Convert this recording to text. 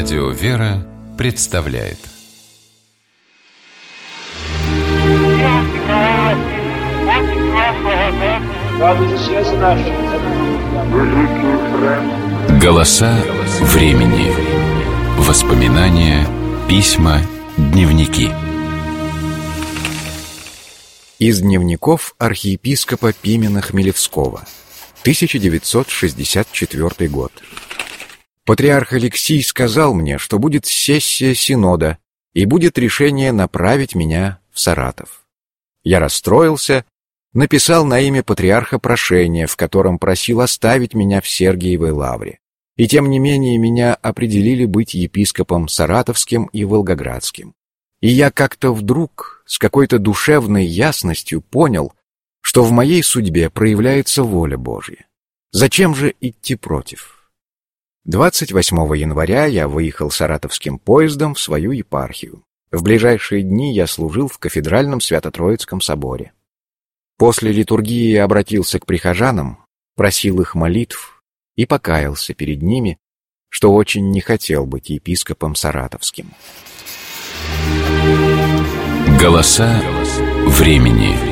Радио «Вера» представляет «Голоса времени». Воспоминания, письма, дневники. Из дневников архиепископа Пимена Хмелевского, 1964 год. Патриарх Алексий сказал мне, что будет сессия Синода и будет решение направить меня в Саратов. Я расстроился, написал на имя патриарха прошение, в котором просил оставить меня в Сергиевой лавре. И тем не менее меня определили быть епископом Саратовским и Волгоградским. И я как-то вдруг с какой-то душевной ясностью понял, что в моей судьбе проявляется воля Божья. Зачем же идти против? 28 января я выехал саратовским поездом в свою епархию. В ближайшие дни я служил в кафедральном Свято-Троицком соборе. После литургии я обратился к прихожанам, просил их молитв и покаялся перед ними, что очень не хотел быть епископом саратовским. Голоса времени.